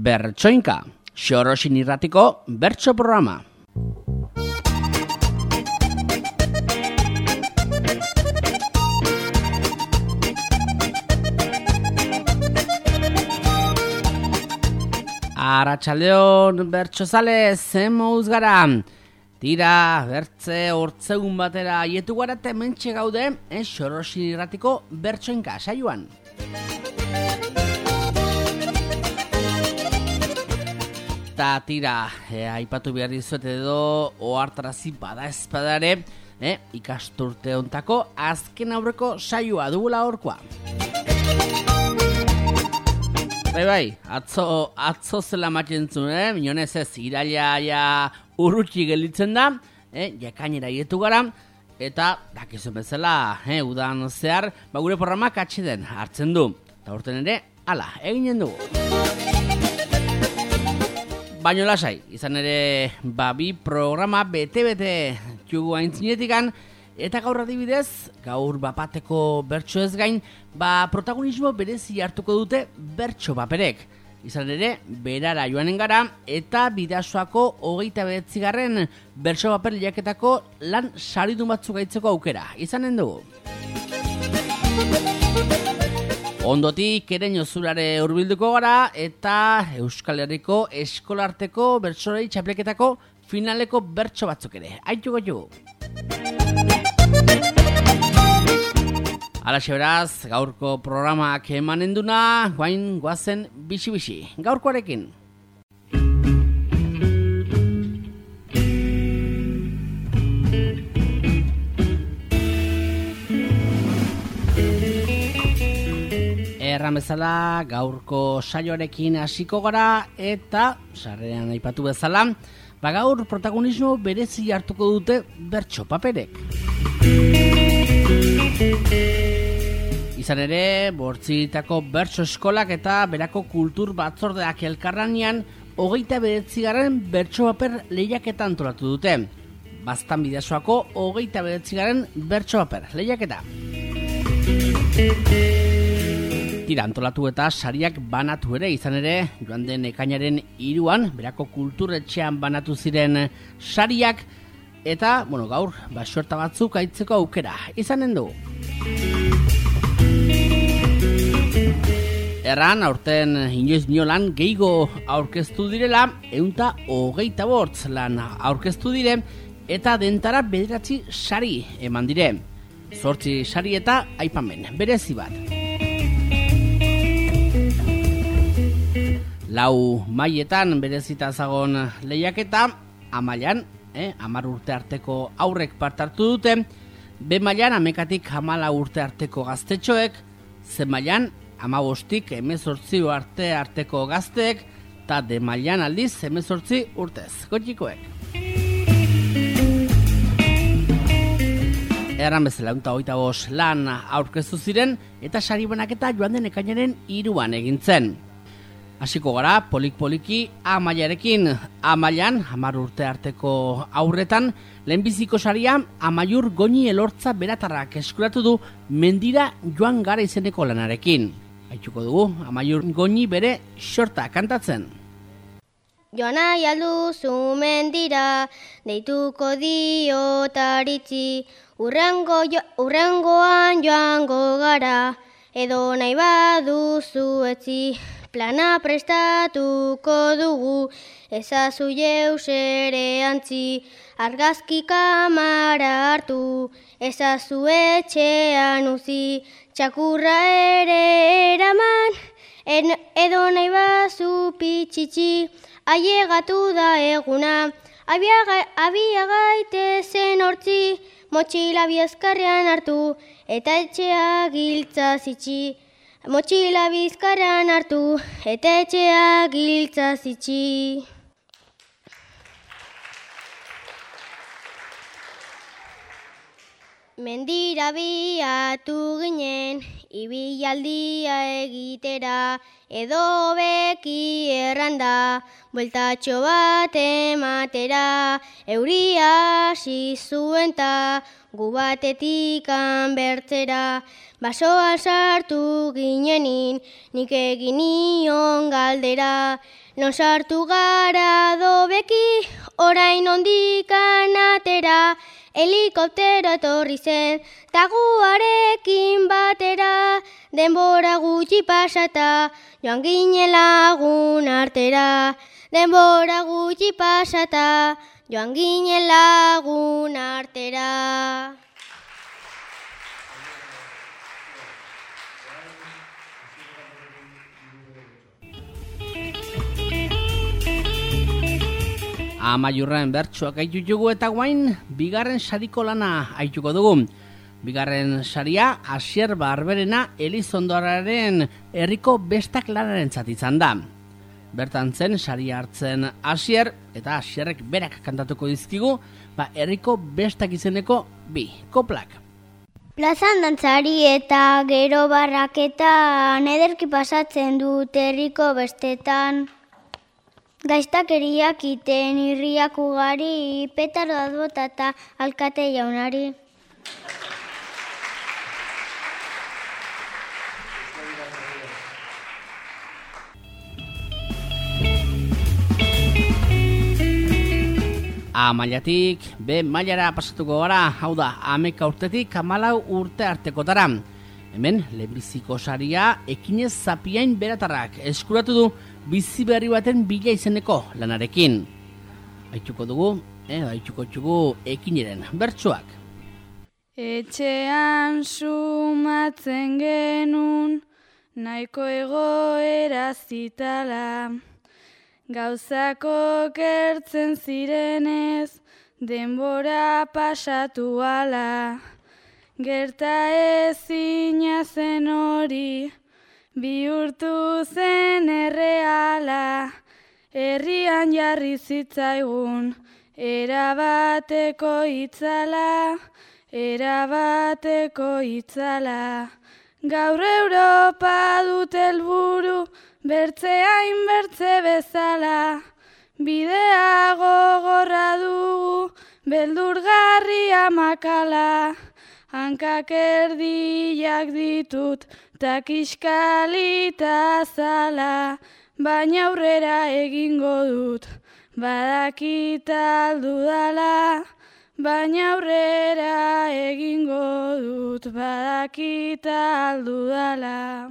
Bertsoinka, Xoroxin irratiko bertso programa. Arratsaldeon bertsozale, zen moduz gara. Tira, bertze, hortzegun batera aietu gara eta hementxe gaude, Xoroxin irratiko bertsoinka saioan. Eta tira, aipatu behar dizuet edo ohartarazi bada ezpadare, ikasturte hontako azken aurreko saioa dugula horkoa. Bai, atzo zela maten zuen, minonez ez iraila urrutxi gelitzen da, jakainera ietu gara, eta dakizuen bezala, udan zehar, gure programak atxeden hartzen du. Eta urten ere, hala, eginen dugu. Baino lasai, izan ere, bi programa bete-bete jugu aintzinetikan, eta gaur adibidez, gaur bapateko bertso ez gain, protagonismo berezi hartuko dute bertso paperek. Izan ere, berara joanen gara, eta Bidasoako 29. bertso paper lehiaketako lan saridun batzuk gaitzeko aukera. Izanen dugu. Ondotik Ereño Zurare hurbilduko gara, eta Euskal Herriko eskolarteko bertsolari txapelketako finaleko bertso batzuk ere. Aituko jugu. Alaxe beraz, gaurko programak emanen duna, guain guazen bixi-bixi. Gaurkoarekin. Erran bezala, gaurko saioarekin hasiko gara, eta sarrean aipatu bezala, gaur protagonismo berezi hartuko dute bertso paperek. Izan ere, Bortzitako bertso eskolak eta berako kultur batzordeak elkarranean 29. bertso paper lehiaketa antolatu dute. Baztan Bidasoako 29. bertso paper lehiaketa. Tira, antolatu eta sariak banatu ere, izan ere, joan den ekainaren 3an, berako kulturetxean banatu ziren sariak, eta, gaur, sorta batzuk aitzeko aukera, izanen du. Erran, aurten inoiz lan gehigo aurkeztu direla, 128 lan aurkeztu dire, eta dentara 9 sari eman dire. 8 sari eta aipamen, berezi bat. 4 mailetan berezita zagon lehiaketa, amailan, 10 urte arteko aurrek parte hartu dute, B mailan 10-14 urte arteko gaztetxoek, C mailan 15-18 urte arteko gazteek, eta D mailan aldiz 18 urtez gotxikoek. Erran bezala 125 lan aurkeztu ziren, eta sari banaketa joan den ekainaren 3an egintzen. Hasiko gara, polik-poliki A mailarekin. A mailan, 10 urte arteko aurretan, lehenbiziko saria Amaiur Goñi Elortza beratarrak eskuratu du Mendira joan gara izeneko lanarekin. Aituko dugu, Amaiur Goñi bere xorta kantatzen. Joana jalduzu mendira, deituko diotaritzi, urrengoan joango gara, edo nahi baduzu etzi. Plana prestatuko dugu, ezazu jeus ere antzi, argazki kamara hartu, ezazu etxean uzi, txakurra ere eraman, edo nahi bazu pitxitxi, ailegatu da eguna, abia gaitezen hortzi, motxila biazkarrean hartu, eta etxea giltza zitxi. Motxila bizkarrean hartu, eta etxea giltza zitxi. Mendira biatu ginen, ibilaldia egitera, edo beki erranda, bueltatxo bat ematera, euria hasi zuen ta, gu batetik bertzera, basoa sartu ginenin, nik egin nion galdera, Non sartu gara dobeki, orain ondikan atera, helikoptero etorri zen, taguarekin batera, denbora gutxi pasata, joan ginen lagun artera. Denbora gutxi pasata, joan ginen lagun artera. Amaiurren bertsoak aitutugu eta guain, bigarren sariko lana aituko dugu. Bigarren saria, Asier Barberena Elizondoaren herriko bestak lanaren izan da. Bertan zen saria hartzen Asier, eta Asierrek berak kantatuko dizkigu, herriko bestak izeneko bi koplak. Plazan dantzari eta gero barraketan, ederki pasatzen dut herriko bestetan. Gaiztakeriak iten irriak ugari, petardoak botata alkate jaunari. A mailatik, B mailara pasatuko gara, hau da, 11 urtetik 14 urte artekotara. Hemen, lehenbiziko saria, ekinez zapiain beratarrak eskuratu du bizi berri baten bila izeneko lanarekin. Aituko dugu ekineren bertsoak. Etxean sumatzen genun, nahiko egoera zitala. Gauzako gertzen zirenez, denbora pasatu ala. Gerta ezina zen hori, bihurtu zen erreala. Herrian jarri zitzaigun, erabateko itzala, erabateko itzala. Gaur Europa dut helburu, bertzeain bertze bezala. Bidea gogorra dugu, beldurgarria makala. Hankak erdiak ditut, takiskalita zala, baina aurrera egingo dut, badakit aldu dala. Baina aurrera egingo dut, badakit aldu dala.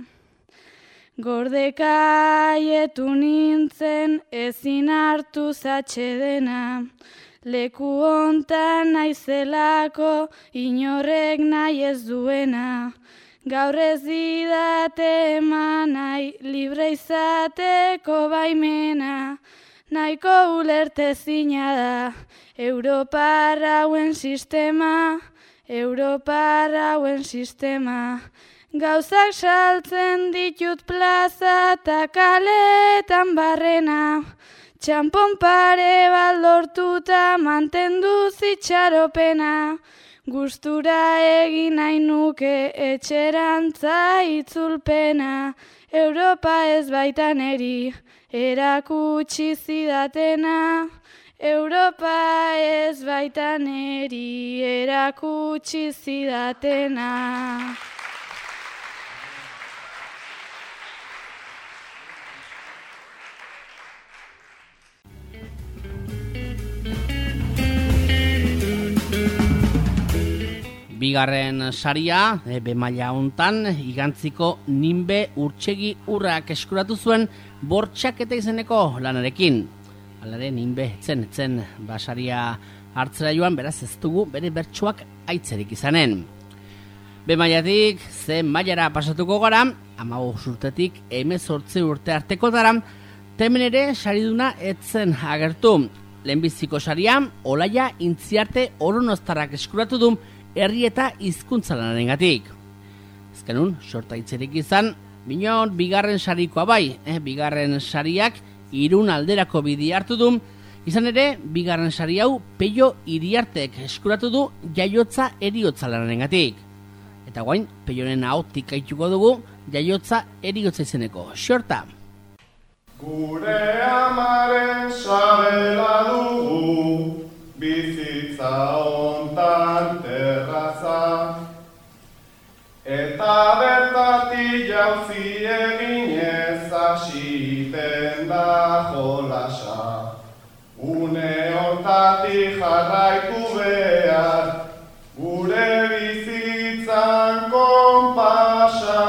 Gordekaietu nintzen, ezin hartu zatxedena. Leku hontan naizelako, inorrek nahi ez duena. Gaur ez didate eman nahi, libre izateko baimena. Nahiko ulertezina da, Europar hauen sistema, Europar hauen sistema. Gauzak saltzen ditut plaza eta kaletan barrena. Txampon pare bat lortuta mantendu zitxaropena. Gustura egin nahi nuke etxerantza itzulpena. Europa ez baita neri erakutsi zidatena. Europa ez baita neri erakutsi zidatena. Bigarren saria, B maila hontan, igantziko Ninbe Urtsegi Urrak eskuratu zuen bortxaketa izeneko lanarekin. Halare, Ninbe etzen saria hartzera joan, beraz ez dugu bere bertsoak aitzerik izanen. B mailatik, C mailara pasatuko gara, 15 urtetik 18 urte artekotara, temen ere sariduna etzen agertu. Lehenbiziko saria, Olaia Intziarte Oronostarrak eskuratu du herri eta hizkuntza lanarengatik. Ezkenun, sorta hitzerik izan, binon bigarren sarikoa bai, bigarren sariak Irun alderako bidi hartu du, izan ere, bigarren sari hau Peio Iriartek eskuratu du jaiotza eriotza lanarengatik. Eta guain, Peioren ahotik aituko dugu jaiotza eriotza izeneko sorta. Gure amaren sabela dugu, bizitza hontan terraza, eta bertatik jauzi eginez hasiten da jolasa. Une hortatik jarraitu behar, gure bizitzan konpasa.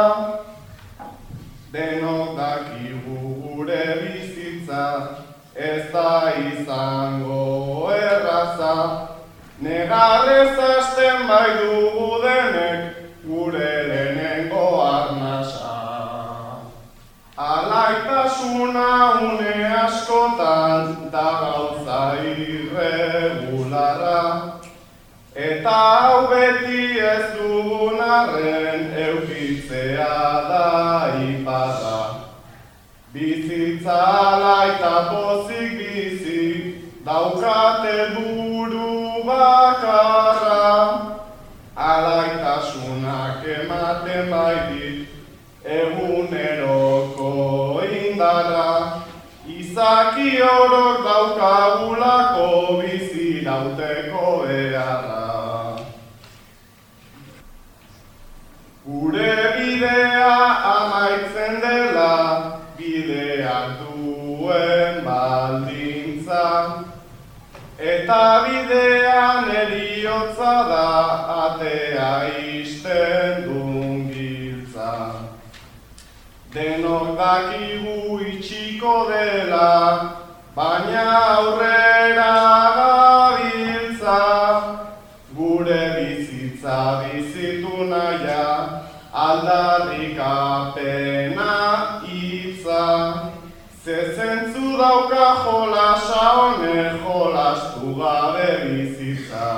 Denok dakigu gure bizitza, ez da izango erraza. Negarrez hasten bai dugu denek, gure lehenengo arnasa. Alaitasuna une askotan da gauza irregularra, eta hau beti ez dugun arren eukitzea da iparra. Bizitza alaita pozik bizi, daukate buru bakarra. Alaitasunak ematen baitit, eguneroko indarra. Izaki orok daukagulako bizi dauteko beharra. Gure bidea amaitzen dela, bideak duen baldintza. Eta bidean heriotza da, atea ixten duen giltza. Denok dakigu itxiko dela, baina aurrera gabiltza. Gure bizitza bizitu naia, aldarrikapena hitza. Zezentzu dauka jolasa honek, jolastu gabe bizitza.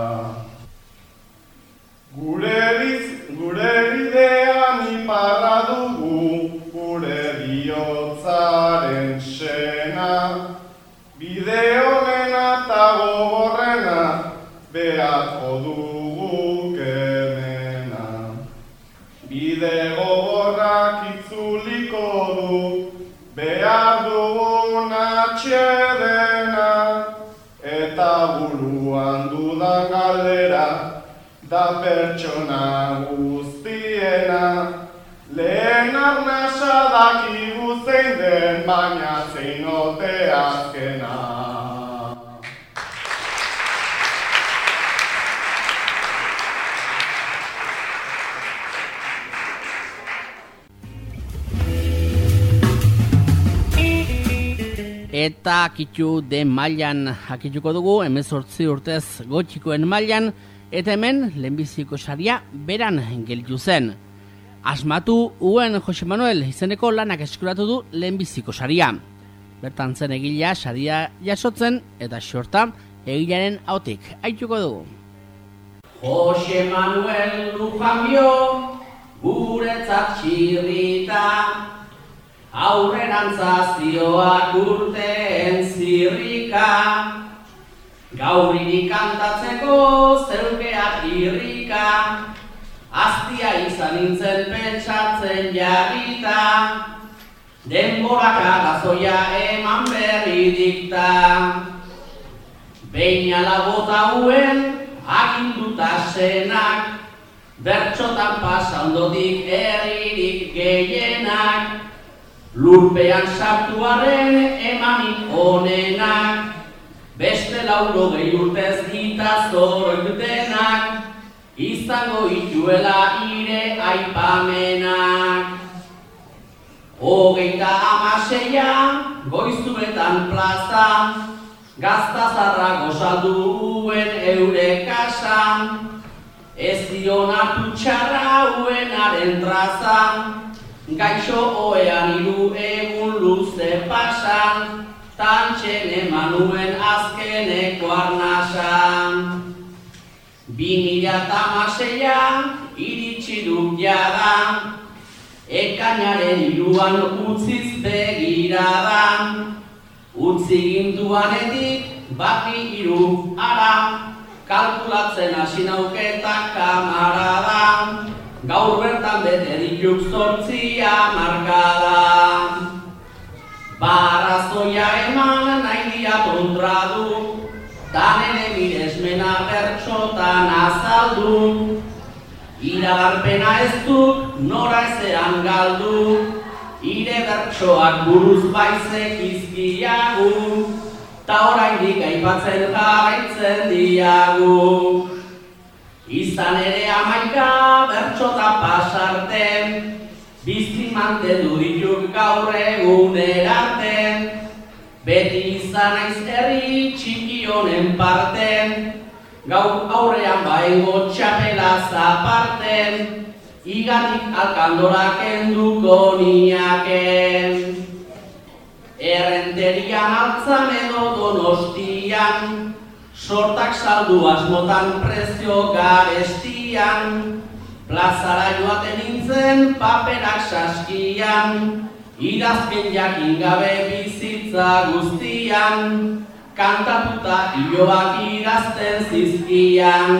Gure bidean iparra dugu, gure bihotzaren sena. Bide honena eta gogorrena, beharko dugu kemena. Bide gogorrak itzuliko du, behar dugun atxedena. Eta buruan dudan galdera, da pertsona guztiena. Lehen arnasa dakigu zein den, baina zein ote azkena. Eta kitxu den mailan akituko dugu, 18 urtez gotxikoen mailan, eta hemen lehenbiziko saria beran gelditu zen. Asmatu uen Jose Manuel izeneko lanak eskuratu du lehenbiziko saria. Bertan zen egilea saria jasotzen eta xorta egilaren hautik. Aituko dugu. Jose Manuel Lujanbio, guretzat txirrita, aurrerantza zioak urteen zirrika, gauririk kantatzeko zeukeak irrika, aztia izan nintzen pentsatzen jarrita, denborak agazoia eman berri dikta. Behin alabota huen aginduta senak, bertxotan pasa ondotik herririk gehienak, lurpean sartuaren emanik onenak, beste 80 urtez gitazor dutenak, izango ituela ire aipamenak. 36 goizuetan plaza, gaztazarra gozalduen eure kasan, ez dionatu txarra uenaren traza, gaixo oean 3 egun luze pasan, tantxen emanuen azkeneko arnasan. 2016 iritsi duk jada, ekainaren 3an utziz begirada, utzi ginduanetik bati 3 ara, kalkulatzen hasi nauketa kamarada, gaur bertan bete dituk 8 hamarkada. Barrazoia eman nahi diatontra du, danene miresmena bertxotan azaldu, iragarpena ez duk nora ezean galdu, ire bertsoak buruz baizek izkiagu, ta oraindik aipatzen jarraitzen diagu. Izan ere 11 bertsota pasarten, bizi mantendu dituk gaur egunerarte. Beti izan naiz herri txiki honen parten, gaur aurrean baengo txapela zaparten, igatik alkandora kenduko niaken. Errenterian Altzan edo Donostian, sortak saldu asmotan prezio garestian, plazara joaten nintzen paperak saskian, idazken jakin gabe bizitza guztian, kantatuta iloak idazten zizkian.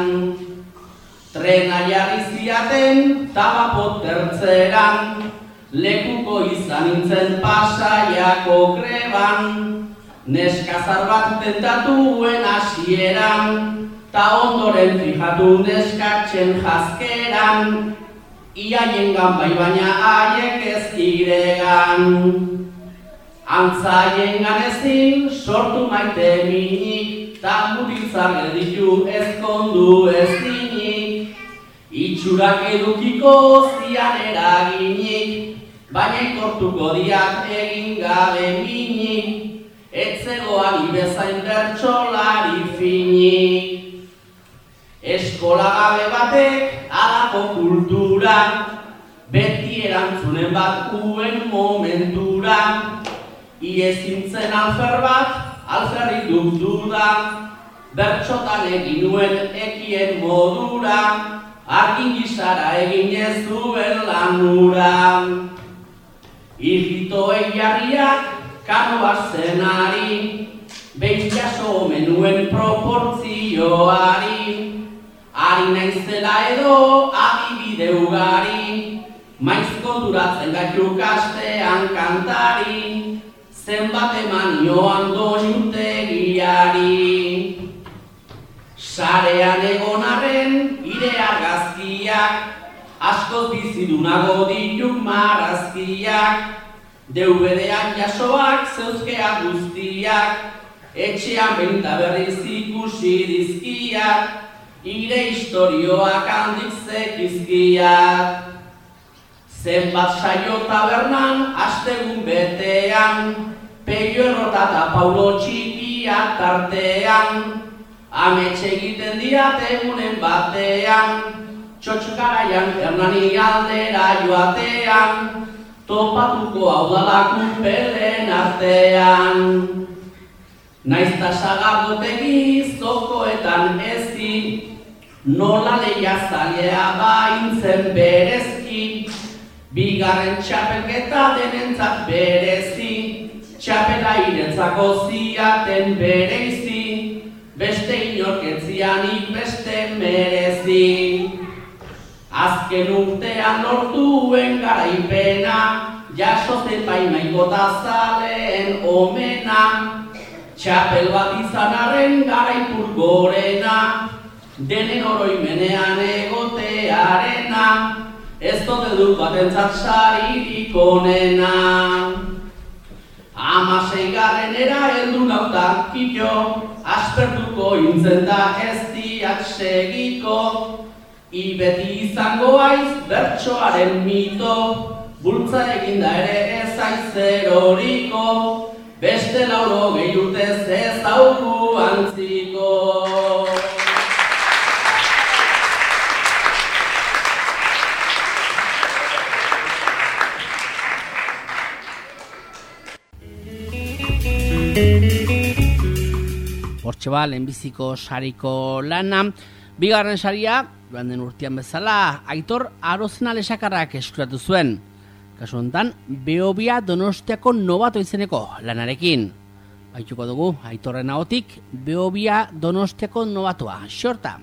Trena jarri ziaten Tabapot tertzeran, lekuko izan nintzen Pasaiako greban, neskazar bat tentatuen hasieran, ta ondoren fijatu neskatzen jazkeran, iaiengan bai baina haiek ez iregan. Antzaiengan ezin sortu maite minik, ta mutitzar gelditu ezkondu ezinik. Itxurak edukiko zian eraginik, baina ikortuko diat egin gabe minik, etzegoan ibezain bertsolari finik. Eskola gabe batek halako kultura, beti erantzunen bat uen momentura. Iezintzen alfer bat, alferrik duk duda, bertsotan egin nuen ekien modura, argin gisara egin ez duen lanura. Irritoen jarriak kanoa zenari, behin jaso menuen proportzioari, ari naizela edo adibide ugari, maiz konturatzen gaitu kastean kantari, zenbat eman joan doinutegiari. Sarean egon arren ire argazkiak, askoz bizidunago dituk marrazkiak, DVD-an jasoak zeuzkeak guztiak, etxean behin ta berriz ikusi dizkiak, ire istorioak handik zekizkiak. Zenbat saio tabernan, astegun betean, Peio Errota eta Paulo Txikia tartean, amets egiten diat egunen batean, txotxkaraian Hernani aldera joatean, topatuko hau dalakun pelen artean. Naizta sagardotegi zokoetan ezi, nola leia zalea baintzen berezki, bigarren txapelketa denentzat berezi, txapela irentzako ziaten bereizi, beste inorketzianik beste merezi. Azken urtean lortuen garaipena, jaso zenpaimaiko zaleen omena, txapel bat izan arren garaipur gorena, denen oroimenean egotearena, ez dote dut batentzat saririk onena. 16-garrenera heldu gauta kito, aspertuko intzen da ez diat segiko, ibeti izango aiz bertsoaren mito, bultza eginda ere ez aizeroriko, beste 80 urtez ez dauku antziko. Hortxe ba, lehenbiziko sariko lana. Bigarren saria, joan den urtean bezala, Aitor Arozena Lesakarrak eskuratu zuen. Kasu honetan, Behobia Donostiako nobato izeneko lanarekin. Baituko dugu, Aitorren ahotik, Behobia Donostiako nobatoa. Xorta!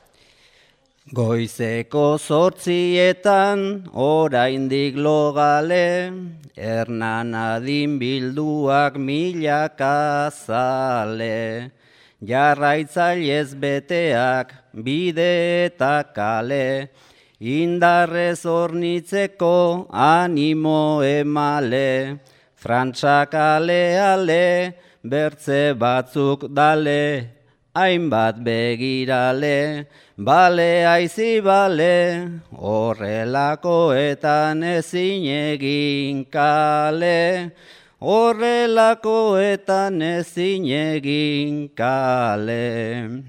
Goizeko 8:00 oraindik logale, Hernan adin bilduak milaka zale, jarraitzailez beteak bide eta kale, indarrez hornitzeko animo emale, Frantzak ale, bertze batzuk dale, hainbat begirale, bale aizi bale, horrelakoetan ezin egin kale, horrelakoetan ezin egin kale.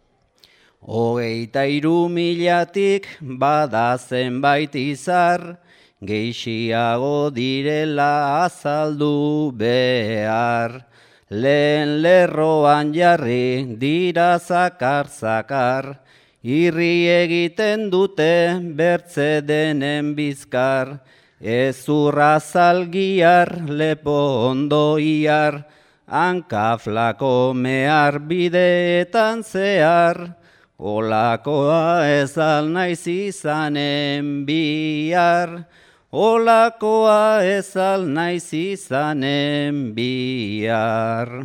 23.000-tik bada zenbait izar, geixiago direla azaldu behar. Lehen lerroan jarri dira zakar, irri egiten dute bertze denen bizkar, ezurra zalgiar, lepo ondo iar, hankaflako mehar bideetan zehar, olakoa ez al naiz izanen bihar, olakoa ez al naiz izanen bihar.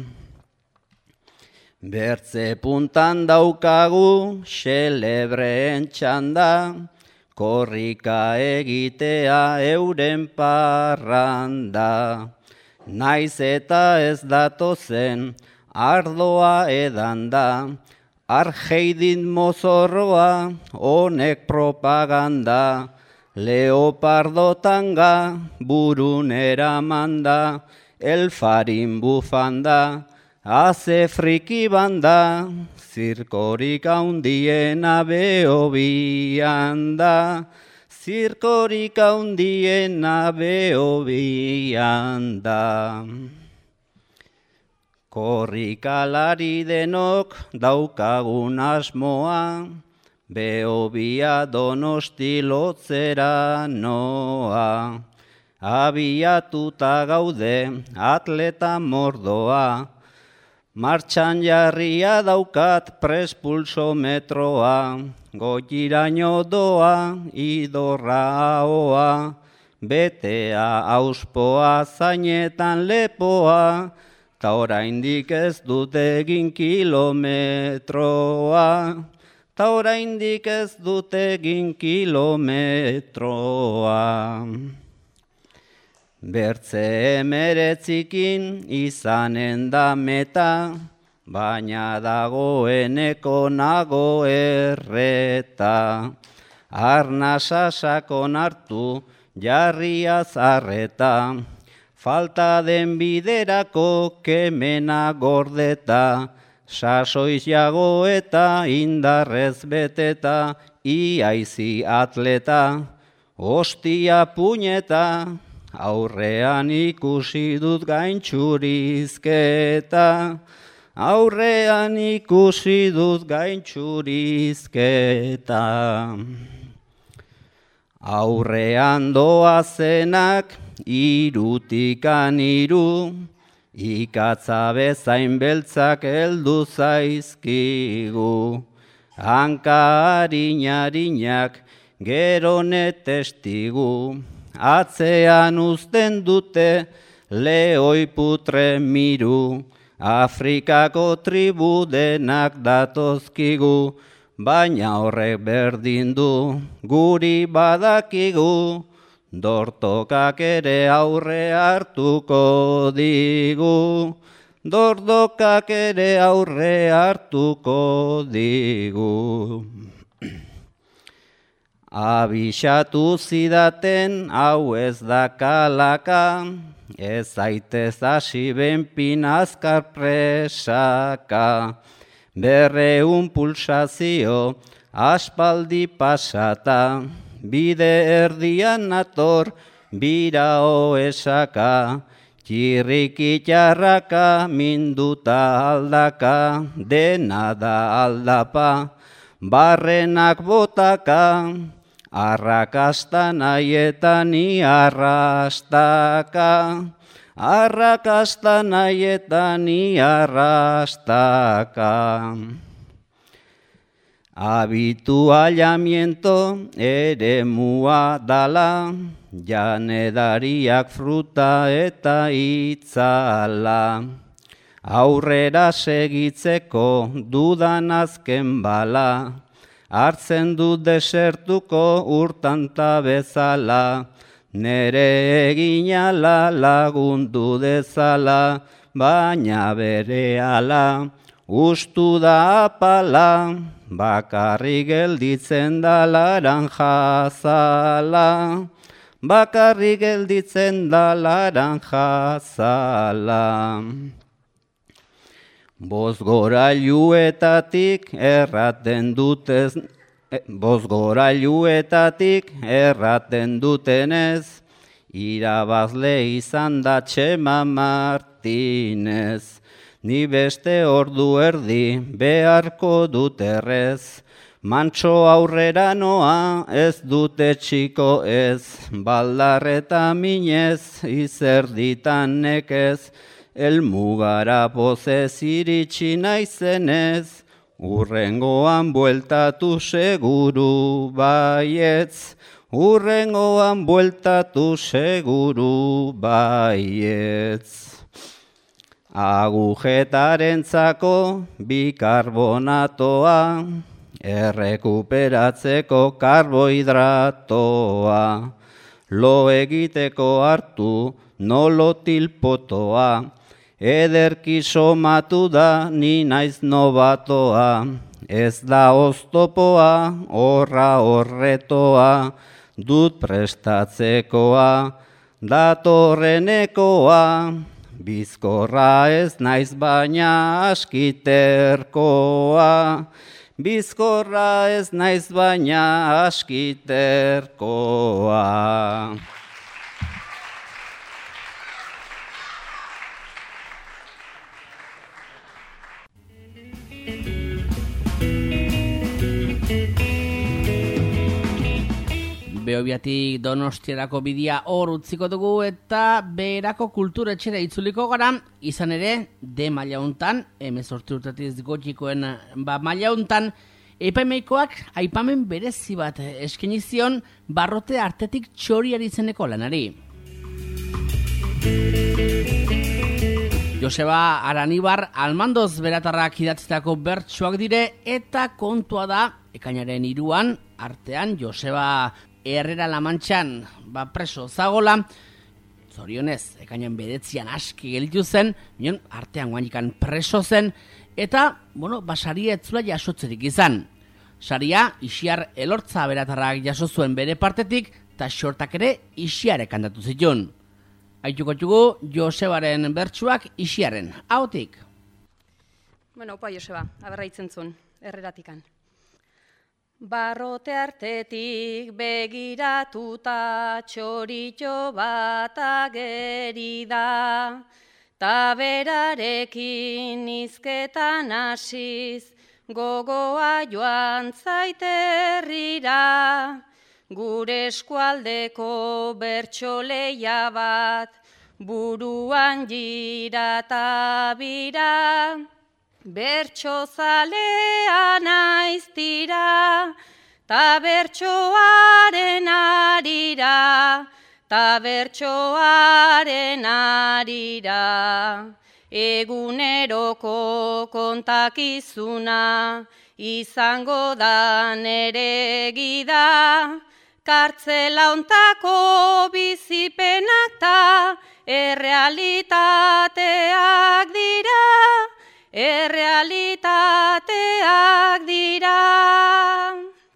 Bertze puntan daukagu xelebreen txanda, korrika egitea euren parranda. Naiz eta ez datozen ardoa edanda, Argeidin mozorroa honek propaganda, leopardo tanga burunera manda, elfarin bufanda, haze friki banda, zirkorik haundiena behobian da, zirkorik haundiena behobian da. Korrikalari denok daukagun asmoa, Behobia Donosti lotzera noa. Abiatuta gaude atleta mordoa, martxan jarria daukat prespulsometroa, goitiraino doa idorra ahoa, betea auspoa zainetan lepoa, ta oraindik ez dut egin kilometroa, ta oraindik ez dut egin kilometroa. Bertze 19 izanen da meta, baina dagoeneko nago erreta. Arnasa sakon hartu jarria zarreta, falta den biderako kemena gordeta, sasoiz jago eta indarrez beteta, iaizi atleta, ostia puñeta, aurrean ikusi dut gaintxurizketa, aurrean ikusi dut gaintxurizketa. Aurrean doazenak irutikan iru, ikatza bezain beltzak heldu zaizkigu. Hanka harin-harinak gero netestigu, atzean uzten dute lehoi putre miru, Afrikako tribu denak datozkigu, baina horrek berdin du, guri badakigu, dortokak ere aurre hartuko digu, dortokak ere aurre hartuko digu. Abixatu zidaten hau ez da kalaka, ez zaitez hasi benpin azkar presaka. 200 pulsazio aspaldi pasata, bide erdian nator bira oesaka, txirriki txarraka minduta aldaka, dena da aldapa, barrenak botaka, arrakasta nahietan iarrastaka, arrakasta nahietan iarrastaka. Habituallamiento ere mua dala, janedariak fruta eta itzala. Aurrera segitzeko dudan azken bala, hartzen du desertuko urtanta bezala, nere eginala lagundu dezala, baina berehala ustu da apala, bakarrik gelditzen da laranja zala, bakarrik gelditzen da laranja zala. Bozgorailuetatik erraten dutenez, irabazle izan da Txema Martinez. Ni beste ordu erdi beharko dut errez, mantxo aurrera noa ez dute txiko ez, baldarreta minez izerditan nekez, elmugara pozez iritsi naizenez, urrengoan bueltatu seguru baietz, urrengoan bueltatu seguru baietz. Agujetarentzako bikarbonatoa, errekuperatzeko karbohidratoa, lo egiteko hartu nolotilpotoa, ederki somatu da ni naiz nobatoa, ez da oztopoa, horra horretoa, dut prestatzekoa, datorrenekoa, bizkorra ez naiz baina askiterkoa, bizkorra ez naiz baina askiterkoa. Behobiatik Donostiarako bidea hor utziko dugu eta Beherako kulturetxera itzuliko gara, izan ere, D maila hontan, 18 urtetiz gotikoen maila hontan, epaimaikoak aipamen berezi bat eskaini zion Barrote Artetik Txoriari izeneko lanari. Joseba Aranibar Almandoz beratarrak idatzitako bertsoak dire eta kontua da, ekainaren 3an, artean Joseba Herrera Lamantxan preso zagola, zorionez, ekainan 9an aski gelditu zen, minon artean guanikan preso zen, eta, saria etzula jasotzerik izan. Saria, Ixiar Elortza beratarrak jaso zuen bere partetik, eta xortak ere Ixiarek kantatu zituen. Aituko txugu, Josebaren bertsuak Ixiaren, ahotik. Opa Joseba, aberra itzen Herreratikan. Barrote Artetik begiratuta txoritxo bat ageri da, ta berarekin izketan hasiz, gogoa joan zaiterrira, gure eskualdeko bertsoleia bat, buruan jirata bira, bertso zalea naiz tira, ta bertsoaren arira, ta bertsoaren arira. Eguneroko kontakizuna, izango da nere gida, kartzela hontako bizipenak ta errealitateak dira, errealitateak dira.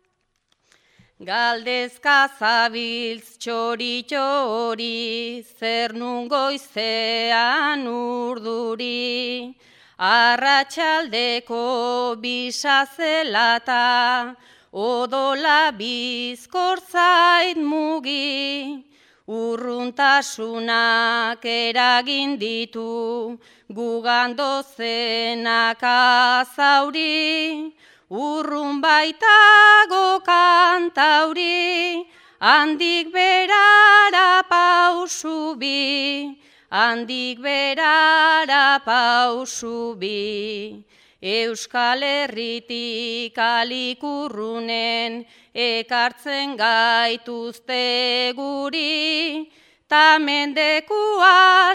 Galdezka zabiltz txoritxo hori, zer nun goizean urduri, arratsaldeko bisa zelata, odola bizkor zait mugi, urruntasunak eragin ditu, gugan dozenak azauri, urrun baitago kantauri, handik berara pausu bi, handik berara pausu bi. Euskal Herritik alikurrunen ekartzen gaituzte guri, ta mendekua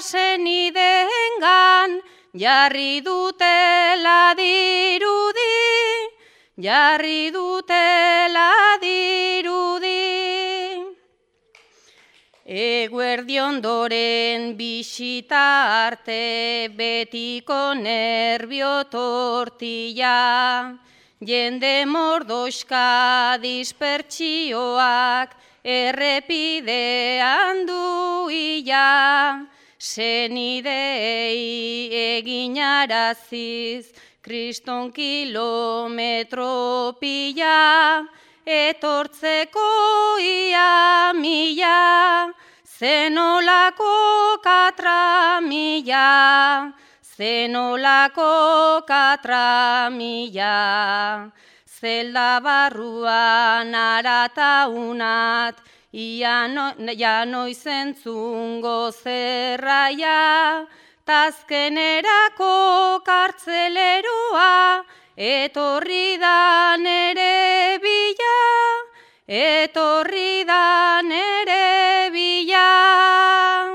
senideengan jarri dutela dirudi, jarri dutela dirudi. Eguerdi ondoren bisita arte betiko nerbio tortilla, jende mordoxka dispertsioak errepidean duia, senidei eginaraziz kriston kilometro pila, etortzeko ia mila, zenolako katramila, zenolako katramila. Zelda barruan arataunat, ia noiz entzungo zerraia, tazkenerako kartzeleroa, etorri da nere bila, etorri da nere bila.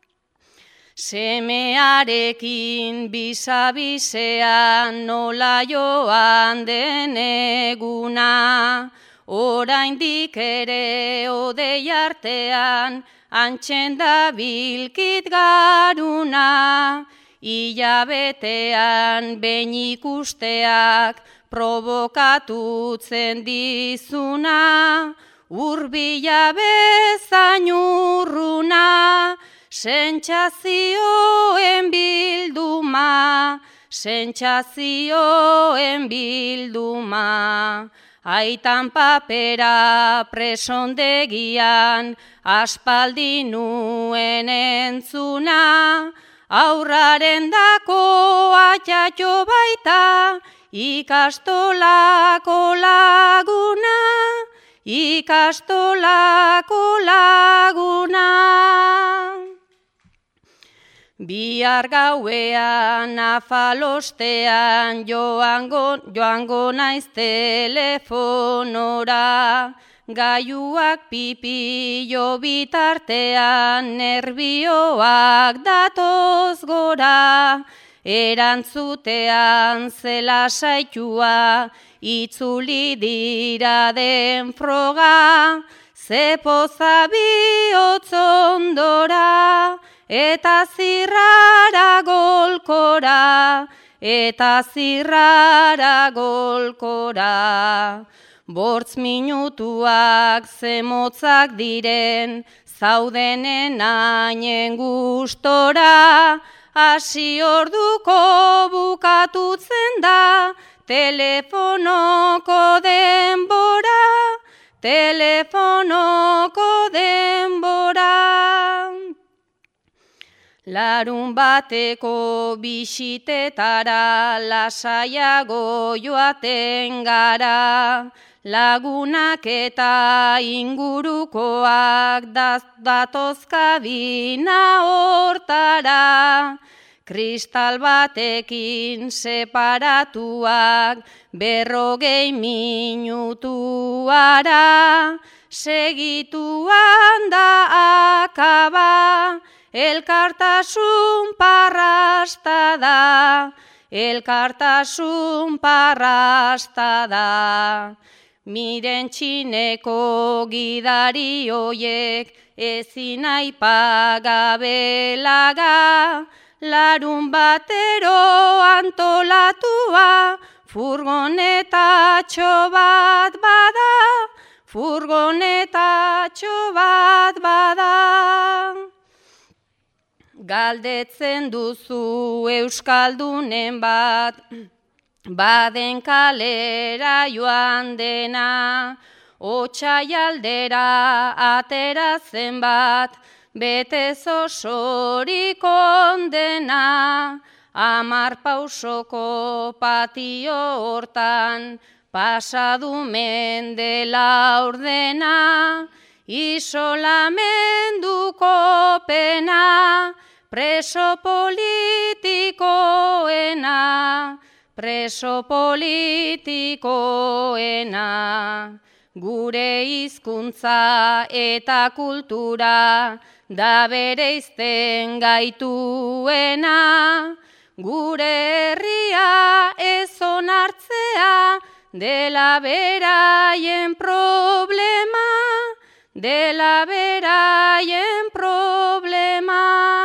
Semearekin bisabisean nola joan den eguna, oraindik ere odei artean antxen da bilkit garuna, hilabetean behin ikusteak provokatutzen dizuna, hurbila bezain urruna, sentsazioen bilduma, sentsazioen bilduma. Aitan papera presondegian aspaldi nuen entzuna, aurraren dako atxatxo baita, ikastolako laguna, ikastolako laguna. Bihar gauean afalostean joango naiz telefonora, gaiuak pipillo bitartean nerbioak datoz gora, erantzutean zela saitua, itzuli dira den froga, zepoza bihotzondora, eta zirrara golkora, eta zirrara golkora. 8 minutuak zemotzak diren, zaudenen ainen gustora, hasi orduko bukatutzen da, telefonoko denbora, telefonoko denbora. Larun bateko bisitetara lasaiago joaten gara, lagunak eta ingurukoak datozkabina hortara, kristal batekin separatuak 40 minutuara, segituan da akaba, elkartasun parrasta da, elkartasun parrasta da. Miren txineko gidari hoiek ezin aipagabelaga, larun batero antolatua, furgonetatxo bat bada, furgonetatxo bat bada. Galdetzen duzu euskaldunen bat, baden kalera joan dena, otsai aldera ateratzen bat, betez osorik ondena, 10 pausoko patio hortan, pasadu mendela ordena, isolamenduko pena, preso politikoena, preso politikoena. Gure hizkuntza eta kultura da bereizten gaituena, gure herria ez onartzea dela beraien problema, dela beraien problema.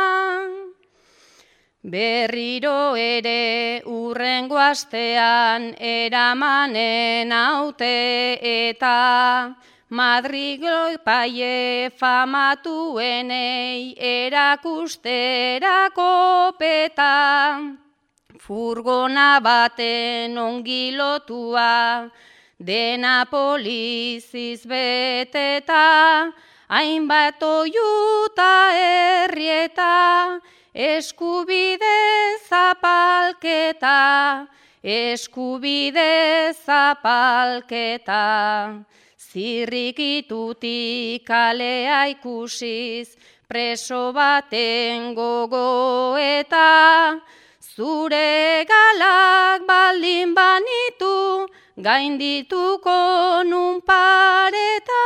Berriro ere urrengo astean eramanen haute eta Madrilo paie famatuenei erakusterako peta. Furgona baten ongi lotua, dena poliziz beteta, hainbat oiuta herrieta, eskubide zapalketa, eskubide zapalketa. Zirrikitutik kalea ikusiz, preso baten gogoeta, zure galak baldin banitu, gaindituko nun pareta,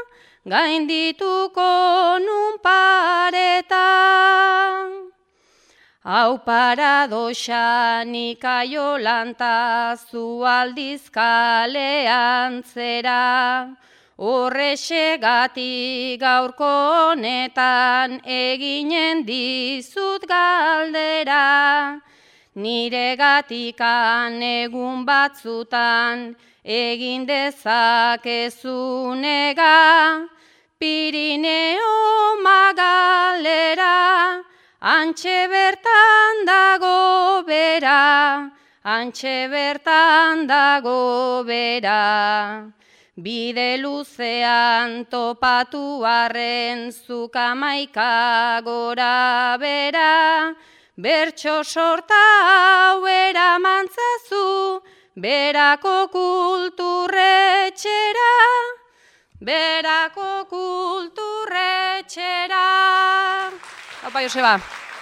gaindituko nun pareta. Hau paradoxa nik aiolanta zu aldiz kalean zera, horrexegatik gaurko honetan eginen dizut galdera. Niregatikan egun batzutan egin dezakezu nega, Pirineo magalera, antxe bertan dago bera, antxe bertan dago bera. Bide luzean topatu arren zuk hamaika gora bera, bertso sorta hau eramantzazu, berako kulturretxera, berako kulturretxera. Opa, Joseba.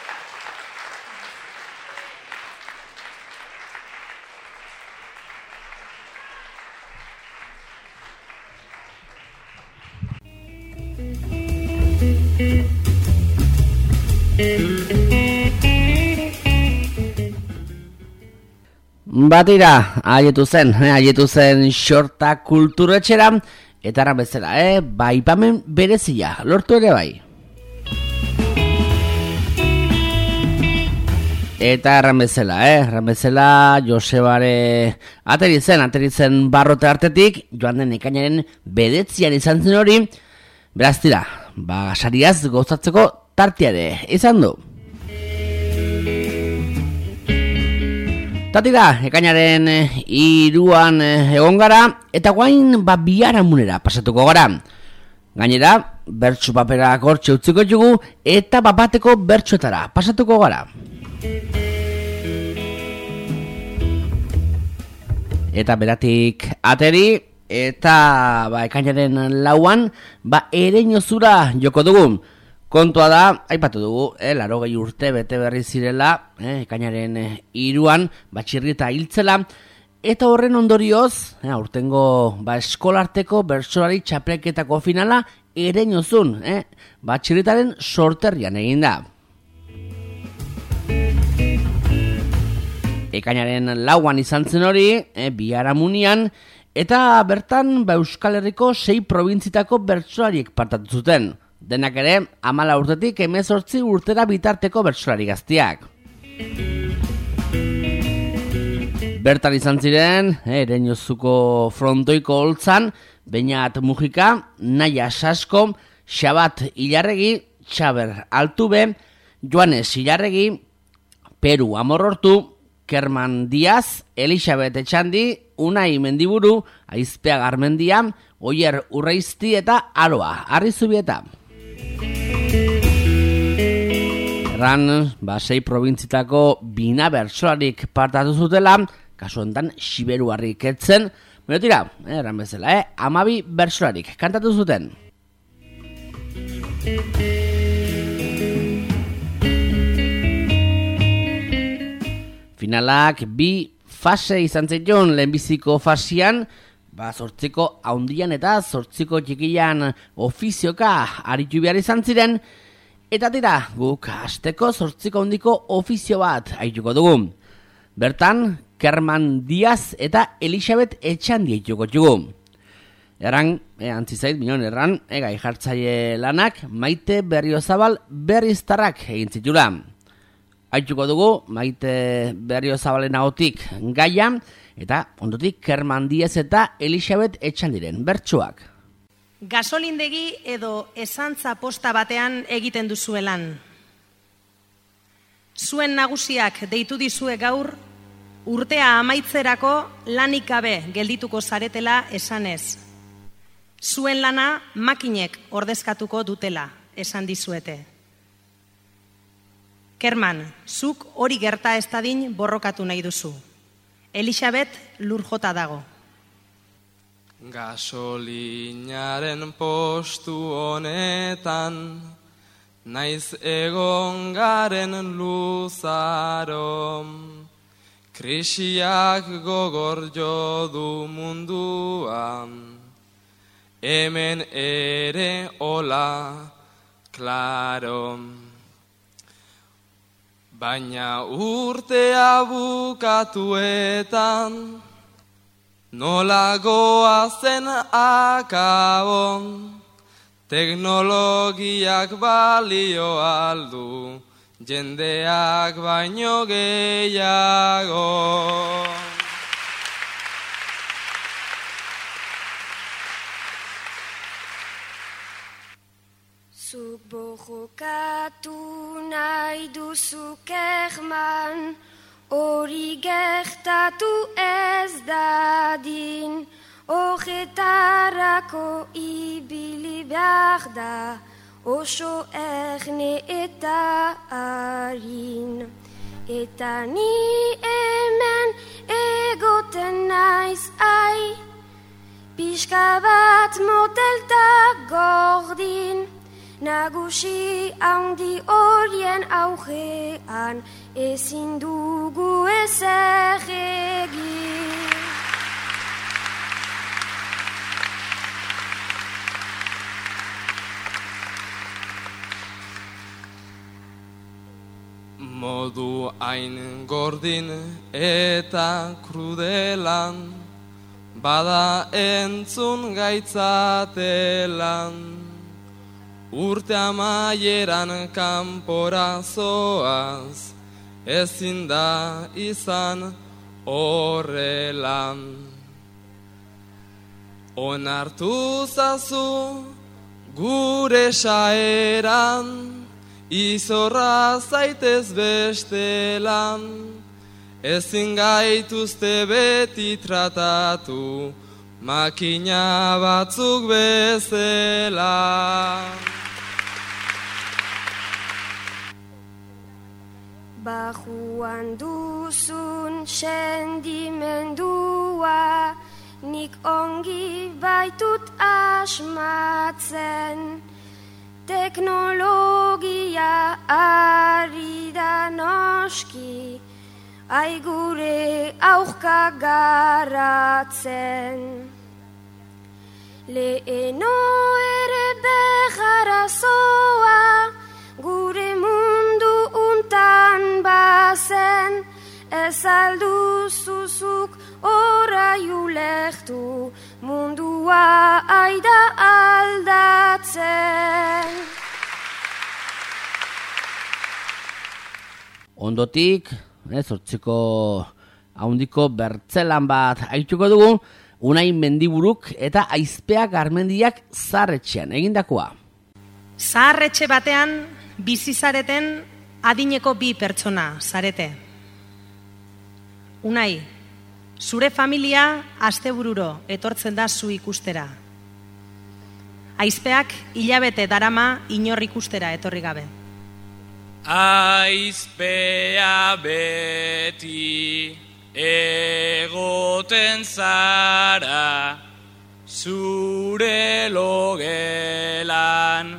Batira, haietu zen xorta kulturetxera, eta ara bezala, aipamen berezia, lortu ere bai. Eta erran bezala, Josebare ateri zen barrote artetik, joan den ekainaren 9 izan zen hori, beraz tira, sariaz gozatzeko tartiare izan du. Tatira, ekainaren 3 egon gara, eta guain biharamunera pasatuko gara. Gainera, bertso paperak hortxe utziko dugu, eta bapateko bertsoetara pasatuko gara. Eta beratik ateri, eta ekainaren 4 ereinozura joko dugu. Kontua da, aipatu dugu, 80 urte bete berri zirela, ekainaren 3 txirrita hiltzela, eta horren ondorioz, aurtengo eskolarteko bertsolari txapelketako finala ereinozun, txirritaren sorterrian egin da. Ekainaren 4 izan zen hori, biharamunian, eta bertan Euskal Herriko 6 probintzitako bertsolariek partatu zuten. Denak ere, 14 urtetik 18 urtera bitarteko bertsolari gaztiak. Bertan izan ziren, Ereñozuko frontoiko holtzan, Beñat Mujika, Naia Sasko, Xabat Ilarregi, Txaber Altube, Joanes Ilarregi, Peru Amorortu, Kerman Diaz, Elisabet Etxandi, Unai Mendiburu, Aizpea Garmendia, Oier Urreizti eta Aroa Arrizubieta. Erran, 6 probintzitako bina bertsolarik partatu zutela, kasu honetan Xiberu harrik etzen, baina tira, erran bezala, 12 bertsolarik kantatu zuten. Finalak 2 fase izan zaion lehenbiziko fasean, 8ko haundian eta 8ko txikian ofizioka aritu behar izan ziren, eta guk hasteko 8ko haundiko ofizio bat aituko dugu. Bertan, Kerman Diaz eta Elisabet Etxandi dituko txugu. Erran, antzizait, minon erran, gai jartzaile lanak Maite Berriozabal Berriztarrak egin zitula. Haitzuko dugu, Maite Berriozabalen ahotik gaia, eta ondotik Kerman Diaz eta Elisabet Etxandiren bertsuak. Gasolindegi edo esantza posta batean egiten duzuelan. Zuen nagusiak deitu dizue gaur, urtea amaitzerako lanik gabe geldituko zaretela esanez. Zuen lana makinek ordezkatuko dutela, esan dizuete. Kerman, zuk hori gerta ez dadin borrokatu nahi duzu. Elisabet lur jota dago. Gasolinaren postu honetan, naiz egon garen luzaro, krisiak gogor jo du munduan, hemen ere hola, klaro. Baina urtea bukatuetan, nola goazen akabon, teknologiak balio aldu, jendeak baino gehiago. Zuk borrokatu nahi duzu Kerman, hori gertatu ez dadin, horretarako ibili behar da, oso erne eta harin. Eta ni hemen egoten naiz ai, pixka bat motelta gordin, nagusi handi horien aurrean, ezin dugu ezer egin. Modu hain gordin eta krudelan, bada entzun gaitzatelan. Urte amaieran kanpora zoaz, ezin da izan horrelan. Onartu zazu gure saeran, izorra zaitez bestelan, ezin gaituzte beti tratatu, makina batzuk bezala. Barruan duzun sendimendua, nik ongi baitut asmatzen. Teknologia ari da noski, aigure aurka garatzen. Leheno ere begarazoa, gure mundu untan bazen, ez alduzuzuk orai ulertu, mundua aida aldatzen. Ondotik, zortziko haundiko bertzelan bat haituko dugu, Unai Mendiburuk eta Aizpea Garmendiak zaharretxean egindakoa. Zaharretxe batean bizi zareten adineko bi pertsona zarete. Unai, zure familia astebururo etortzen da zu ikustera. Aizpeak hilabete darama inor ikustera etorri gabe. Aizpea beti egoten zara, zure logelan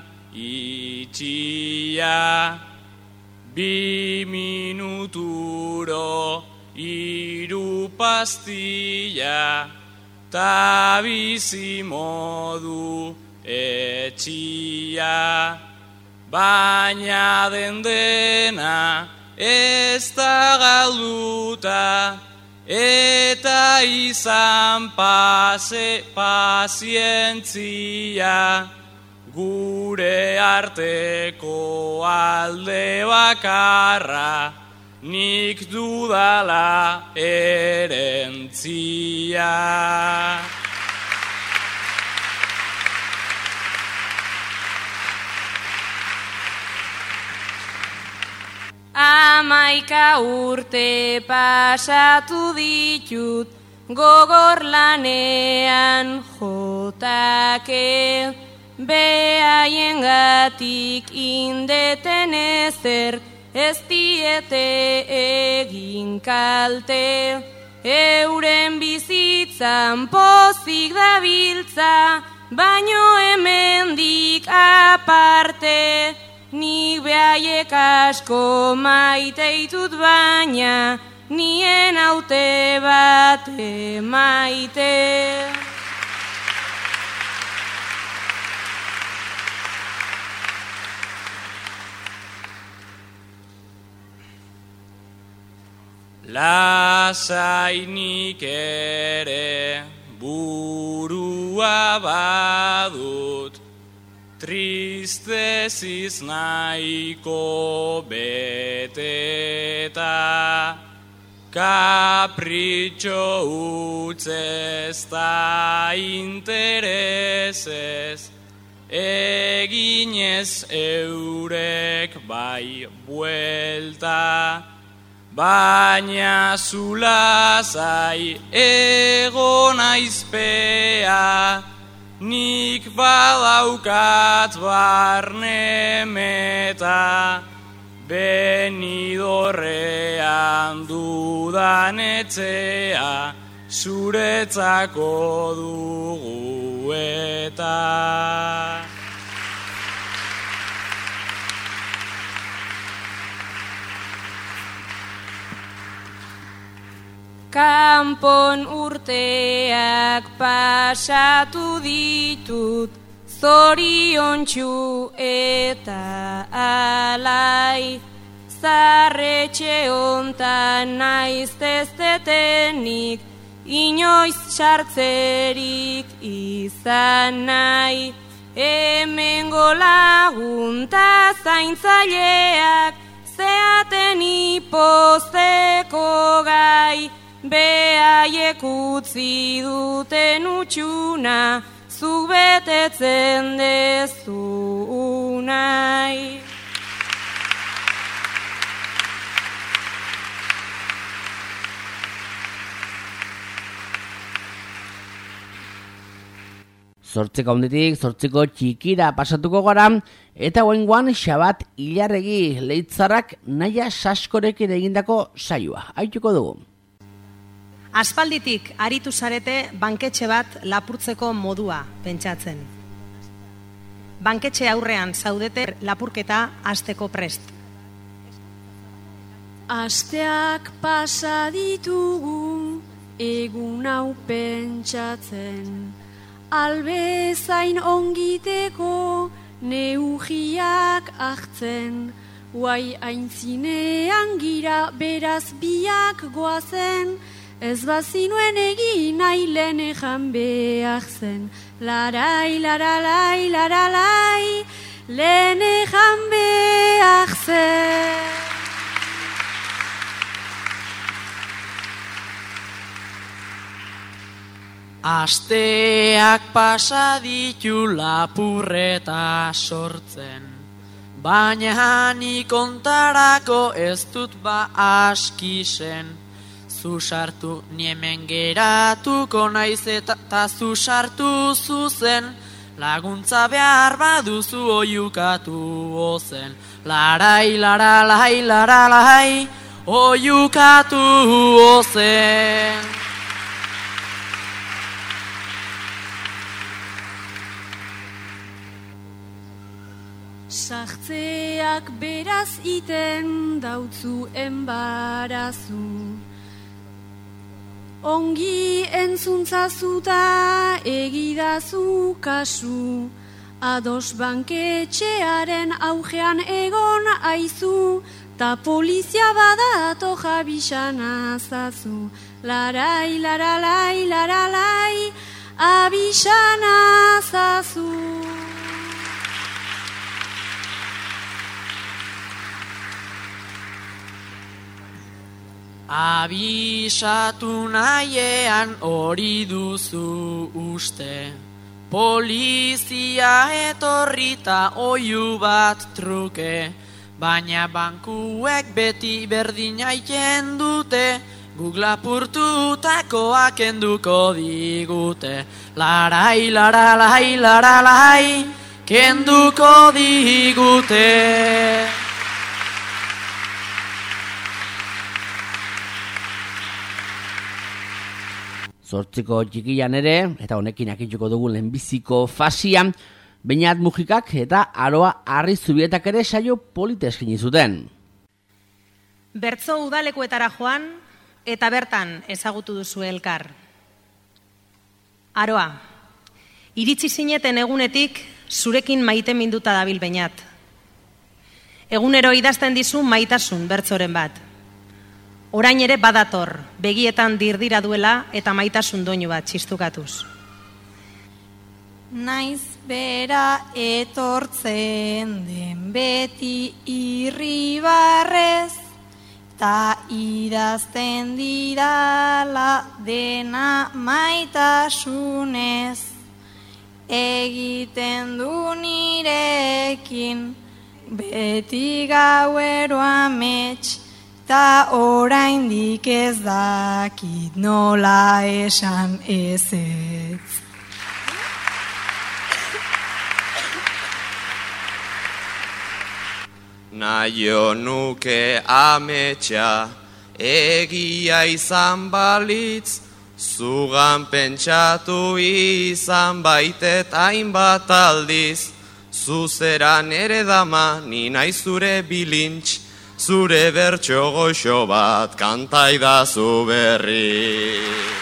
itxia, 2 minuturo 3 pastilla, ta bizi modu etxia. Baina dena ez da galduta, eta izan pazientzia, gure arteko alde bakarra, nik dudala erentzia. Amaika urte pasatu ditut, gogor lanean jotake, behaiengatik indeten ezer, ez diete egin kalte, euren bizitzan pozik dabiltza, baino hemendik aparte, nik behaiek asko maiteitut baina, nien haute bat maite. Lasainik ere burua badut, tristeziz nahiko beteta, kapritxo utzez ta interesez, eginez eurek bai buelta, baina zulazai egon aizpea, nik badaukat barne meta, Benidorrean dudan etxea, zuretzako dugu eta. Kanpon urteak pasatu ditut, zoriontsu eta alai, zarretxe hontan naiz testetenik, inoiz sartzerik izan nahi, hemengo lagunta zaintzaileak, zeaten ipozteko gai, behaiek utzi duten utxuna, zuk betetzen dezu nahi. Zortziko handitik, zortziko txikira pasatuko gara, eta goengoan Xabat Ilarregi Leitzarrak Naia Saskorekin egindako saioa. Aituko dugu. Aspalditik aritu zarete banketxe bat lapurtzeko modua pentsatzen. Banketxe aurrean zaudete lapurketa hasteko prest. Asteak pasa ditugu egun hau pentsatzen, albezain ongiteko neugiak hartzen, guai aintzinean gira beraz biak goazen, ez bazinuen egin nahi lehen ejan behar zen. Larai, laralai, laralai, lehen ejan behar zen. Asteak pasa ditu lapurreta sortzen, baina nik ontarako ez dut ba askisen. Zu sartu niemen geratuko naiz eta zu sartu zuzen, laguntza behar baduzu oiukatu ozen. Larai, laralai, laralai, oiukatu ozen. Sartzeak beraz iten dautzu enbarazu, ongi entzuntzazuta egidazu kasu, ados banketxearen augean egon aizu, ta polizia badato jabixana zazu. Larai, laralai, laralai, abixana zazu. Abisatu nahiean hori duzu uste, polizia etorrita oihu bat truke, baina bankuek beti berdina iken dute, guk lapurtutakoa kenduko digute. Larai, laralai, laralai, kenduko digute. Zortziko txikian ere, eta honekin akituko dugu lehenbiziko fasian, Beñat Mujikak eta Aroa Arrizubietak ere saio polita eskaini zuten. Bertso udalekuetara joan, eta bertan ezagutu duzu elkar. Aroa, iritsi zineten egunetik zurekin maite minduta dabil Beñat. Egunero idazten dizu maitasun bertsoren bat. Orain ere badator, begietan dirdira duela eta maitasun doinu bat txistukatuz. Naiz bera etortzen den beti irribarrez, ta idazten didala dena maitasunez. Egiten du nirekin beti gauero amets, ta oraindik ez dakit nola esan ezetz. Naio nuke ametsa, egia izan balitz, zugan pentsatu izan baitet hainbat aldiz. Zuzeran ere dama, ni naiz zure bilintx, zure bertso goxo bat kantaidazu berri.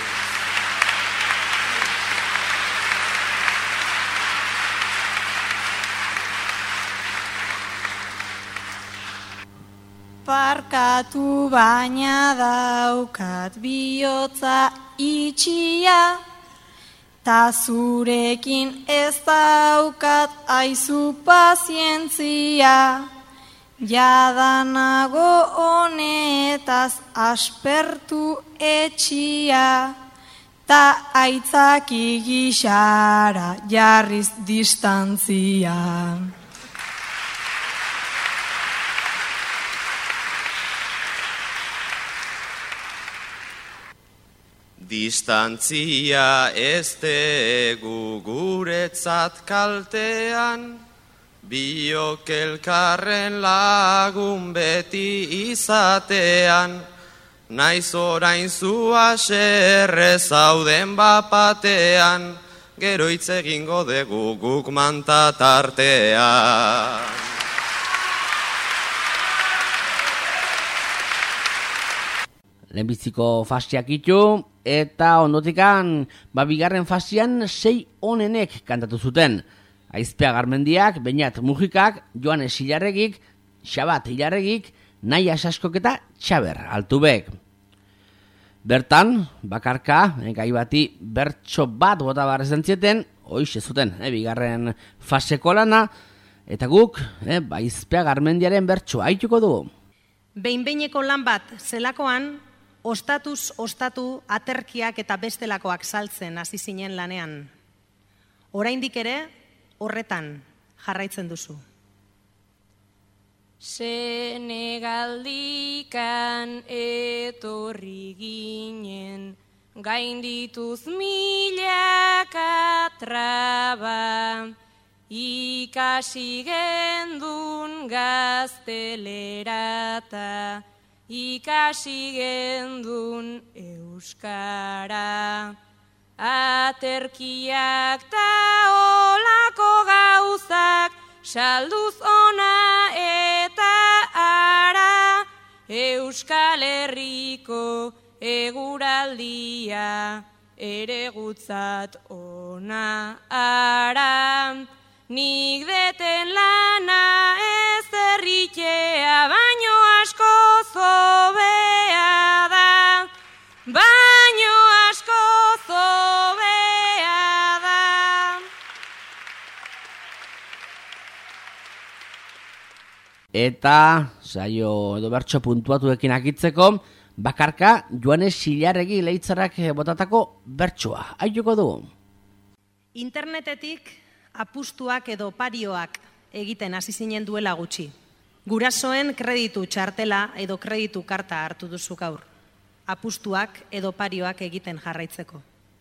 Barkatu baina daukat bihotza itxia, ta zurekin ez daukat aizu pazientzia. Jadanago honetaz aspertu etxia, ta aitzaki gixara jarriz distantzia. Distantzia ez tegu guretzat kaltean, biok elkarren lagun beti izatean, naiz orain zu haserre zauden bapatean, gero hitz egingo dugu guk mantatartean. Lehenbiziko fasiak itu, eta ondotikan, bigarren fasian 6 onenek kantatu zuten. Aizpea Garmendiak, Beñat Mujikak, Joanes Hilarregik, Xabat Hilarregik, Naia Saskok eta Txaber Altubek. Bertan, bakarka, gai bati bertso bat bota barrezen zieten, hoize zuten, bigarren faseko lana, eta guk, Aizpea Garmendiaren bertso haituko dugu. Behin-behineko lan bat zelakoan, ostatuz ostatu aterkiak eta bestelakoak saltzen hasi zinen lanean. Oraindik ere, horretan jarraitzen duzu. Senegaldikan etorri ginen, gaindituz milaka traba, ikasi gendun gaztelerata, ikasi gendun euskara. Aterkiak ta olako gauzak, salduz ona eta ara, Euskal Herriko eguraldia ere gutzat ona ara. Nik deten lana ez erritea baino Eta saio edo bertso puntuatuekin akitzeko, bakarka Joanes Silarregi leitzarrak botatako bertsoa. Aituko dugu. Internetetik apustuak edo parioak egiten hasi zinen duela gutxi. Gurasoen kreditu txartela edo kreditu karta hartu duzu gaur. Apustuak edo parioak egiten jarraitzeko.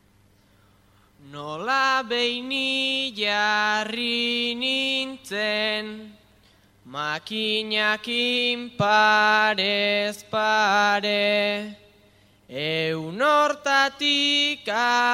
Nola beini jarri nintzen, makinakin parez pare, hortatik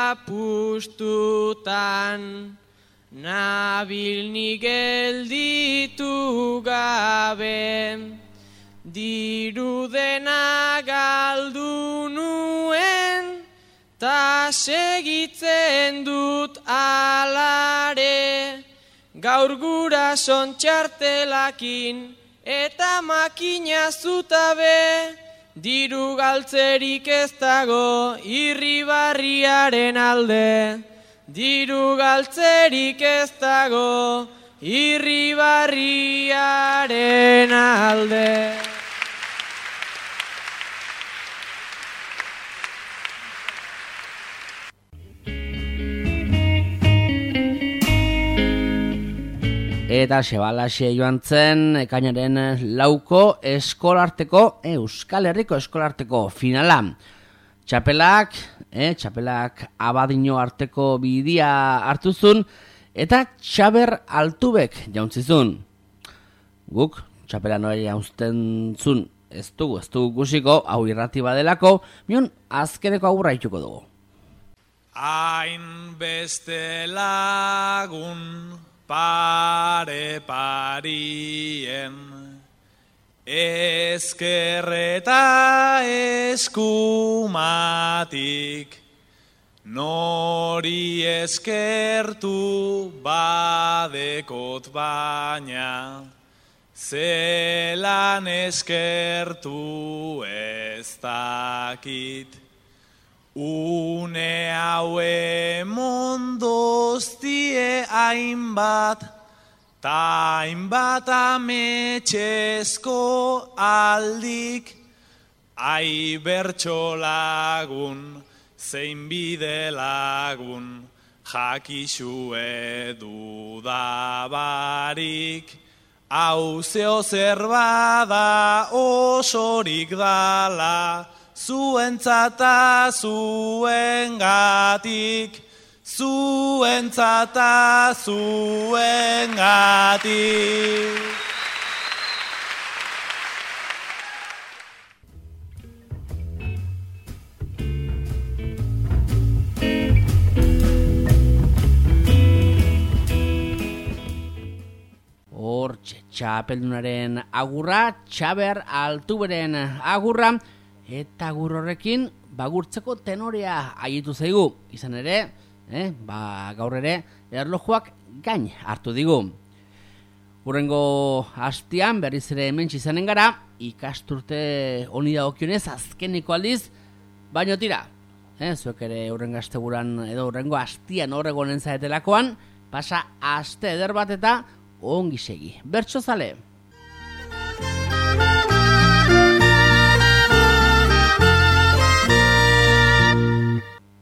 apustutan, nabil ni gelditu gabe, diru dena galdu nuen, ta segitzen dut alare, gaur gurason txartelakin eta makina zutabe, diru galtzerik ez dago Irribarriaren alde. Diru galtzerik ez dago Irribarriaren alde. Eta Sebalaxe joan zen ekainaren 4ko eskolarteko, Euskal Herriko eskolarteko finala. Txapelak Abadino arteko bidia hartuzun eta Txaber Altubek jauntzizun. Guk txapela nori jauntzen zun ez dugu gusiko, hau irrati badelako, mion azkeneko aurra ituko dugu. Hain beste lagun pare parien, ezkerreta eskumatik, nori eskertu badekot baina, zelan eskertu ez dakit. Une haue mondoztie hainbat, ta hainbat ametxezko aldik, ai bertso lagun, zein bide lagun, jakixue dudabarik, hau zeo zerbada osorik dala, zuentzata zuengatik, zuentzata zuengatik. Hortxe, txapeldunaren agurra, Txaber Altuberen agurra, eta agur horrekin bagurtzeko tenorea aietu zaigu. Izan ere, gaur ere erlojuak gain hartu digu. Hurrengo hastian berriz ere hementsi izanen gara, ikasturte honi dagokionez azkeneko aldiz, baino tira. Zuek ere hurrengo asteburan edo hurrengo hastian horregonen zaetelakoan, pasa aste eder bat eta ongi segi. Bertso zale!